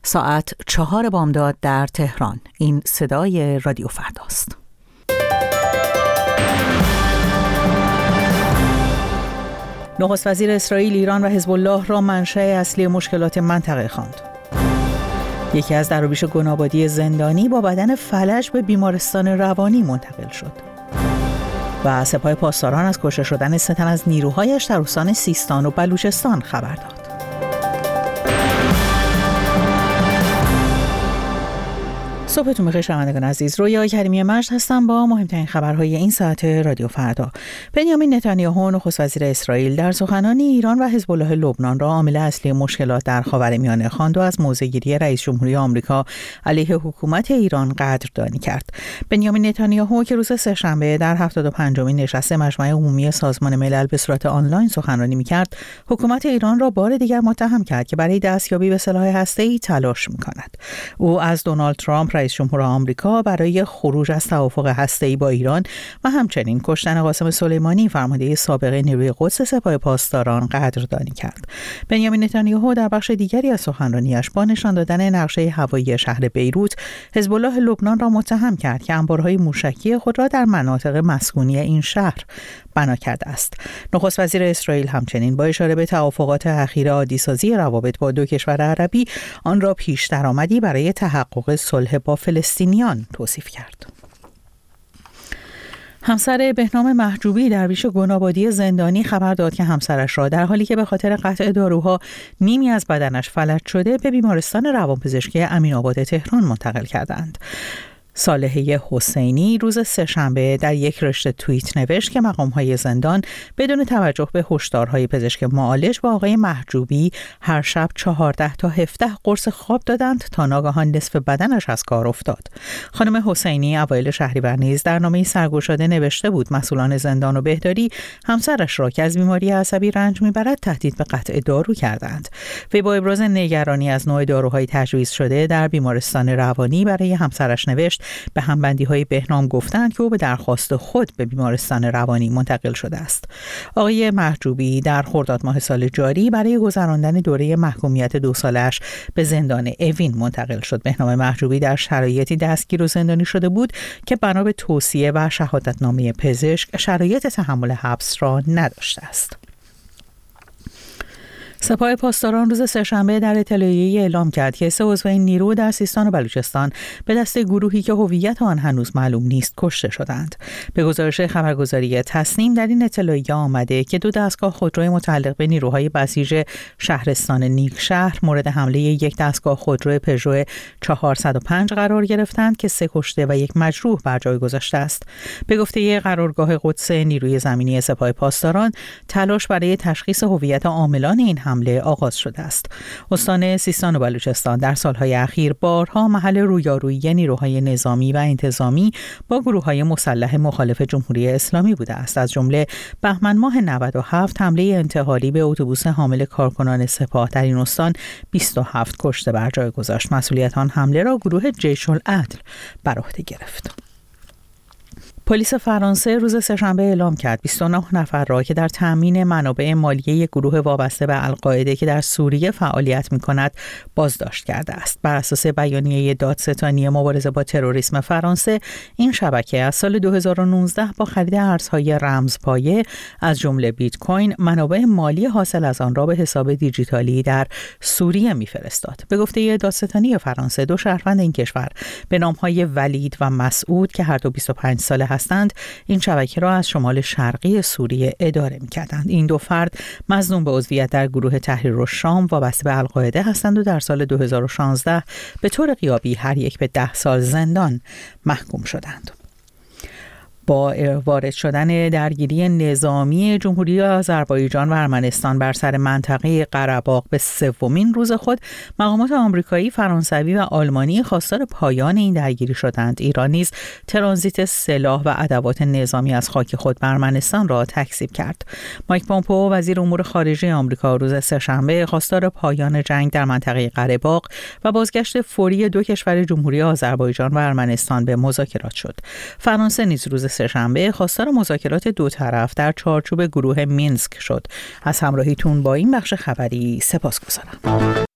ساعت 4 بامداد در تهران. این صدای رادیو فرداست. نخست وزیر اسرائیل ایران و حزب الله را منشأ اصلی مشکلات منطقه خواند. یکی از درویش گنابادی زندانی با بدن فلج به بیمارستان روانی منتقل شد. و سپاه پاسداران از کشته شدن 3 تن از نیروهایش در استان سیستان و بلوچستان خبر داد. صبحتون بخیر شنوندگان عزیز. رویا کریمی مجد هستم با مهمترین خبرهای این ساعت رادیو فردا. بنیامین نتانیاهو نخست وزیر اسرائیل در سخنانی ایران و حزب الله لبنان را عامل اصلی مشکلات در خاورمیانه خواند و از موضع‌گیری رئیس جمهوری آمریکا علیه حکومت ایران قدردانی کرد. بنیامین نتانیاهو که روز سه‌شنبه در 75مین نشست مجمع عمومی سازمان ملل به صورت آنلاین سخنرانی می‌کرد، حکومت ایران را بار دیگر متهم کرد که برای دستیابی به سلاح هسته‌ای تلاش می‌کند. او از دونالد ترامپ رئیس جمهور آمریکا برای خروج از توافق هسته‌ای با ایران و همچنین کشتن قاسم سلیمانی فرمانده سابق نیروی قدس سپاه پاسداران قدردانی کرد. بنیامین نتانیاهو در بخش دیگری از سخنرانیش با نشان دادن نقشه هوایی شهر بیروت، حزب الله لبنان را متهم کرد که انبارهای موشکی خود را در مناطق مسکونی این شهر بنا کرده است. نخست وزیر اسرائیل همچنین با اشاره به توافقات اخیر عادی‌سازی روابط با 2 کشور عربی آن را پیش درآمدی برای تحقق صلح با فلسطینیان توصیف کرد. همسر بهنام محجوبی درویش گنابادی زندانی خبر داد که همسرش را در حالی که به خاطر قطع داروها نیمی از بدنش فلج شده به بیمارستان روانپزشکی امین‌آباد تهران منتقل کردند. صالحه حسینی روز سه‌شنبه در یک رشته توییت نوشت که مقام‌های زندان بدون توجه به هشدارهای پزشک معالج با آقای محجوبی هر شب 14 تا 17 قرص خواب دادند تا ناگهان نصف بدنش از کار افتاد. خانم حسینی اوایل شهریور نیز در نامه‌ای سرگشاده نوشته بود مسئولان زندان و بهداری همسرش را که از بیماری عصبی رنج می‌برد تهدید به قطع دارو کردند. وی با ابراز نگرانی از نوع داروهای تجویز شده در بیمارستان روانی برای همسرش نوشت به همبندی‌های بهنام گفتند که او به درخواست خود به بیمارستان روانی منتقل شده است. آقای محجوبی در خرداد ماه سال جاری برای گذراندن دوره محکومیت 2 سالش به زندان اوین منتقل شد. بهنام محجوبی در شرایطی دستگیر و زندانی شده بود که بنا به توصیه و شهادتنامه پزشک شرایط تحمل حبس را نداشته است. سپاه پاسداران روز سه‌شنبه در اطلاعیه‌ای اعلام کرد که 3 عضو این نیرو در سیستان و بلوچستان به دست گروهی که هویت آن هنوز معلوم نیست کشته شدند. به گزارش خبرگزاری تصنیم در این اطلاعیه آمده که 2 دستگاه خودروی متعلق به نیروهای بسیج شهرستان نیکشهر مورد حمله یک دستگاه خودرو پژو 405 قرار گرفتند که 3 کشته و 1 مجروح بر جای گذاشته است. به گفته قرارگاه قدس نیروی زمینی سپاه پاسداران، تلاش برای تشخیص هویت عاملان این حمله آغاز شده است. استان سیستان و بلوچستان در سالهای اخیر بارها محل رویارویی نیروهای نظامی و انتظامی با گروه‌های مسلح مخالف جمهوری اسلامی بوده است. از جمله بهمن ماه 97 حمله انتحاری به اتوبوس حامل کارکنان سپاه در این استان 27 کشته بر جای گذاشت. مسئولیت آن حمله را گروه جیش العدل بر عهده گرفت. پلیس فرانسه روز سه‌شنبه اعلام کرد 29 نفر را که در تامین منابع مالی یک گروه وابسته به القاعده که در سوریه فعالیت می‌کند بازداشت کرده است. بر اساس بیانیه دادستانی مبارزه با تروریسم فرانسه، این شبکه از سال 2019 با خرید ارزهای رمزپایه از جمله بیت کوین منابع مالی حاصل از آن را به حساب دیجیتالی در سوریه می‌فرستاد. به گفته دادستانی فرانسه، 2 شهروند این کشور به نام‌های ولید و مسعود که هر دو 25 ساله هستند این شبکه را از شمال شرقی سوریه اداره می‌کردند. این 2 فرد مظنون به عضویت در گروه تحریر الشام وابسته به القاعده هستند و در سال 2016 به طور غیابی هر یک به 10 سال زندان محکوم شدند. با وارد شدن درگیری نظامی جمهوری آذربایجان و ارمنستان بر سر منطقه قره‌باغ به 3مین روز خود، مقامات آمریکایی، فرانسوی و آلمانی خواستار پایان این درگیری شدند. ایران نیز ترانزیت سلاح و ادوات نظامی از خاک خود به ارمنستان را تکذیب کرد. مایک پومپئو وزیر امور خارجه آمریکا روز سه‌شنبه خواستار پایان جنگ در منطقه قره‌باغ و بازگشت فوری 2 کشور جمهوری آذربایجان و ارمنستان به مذاکرات شد. فرانسه نیز روز سه‌شنبه خواستار مذاکرات 2 طرف در چارچوب گروه مینسک شد. از همراهیتون با این بخش خبری سپاسگزارم.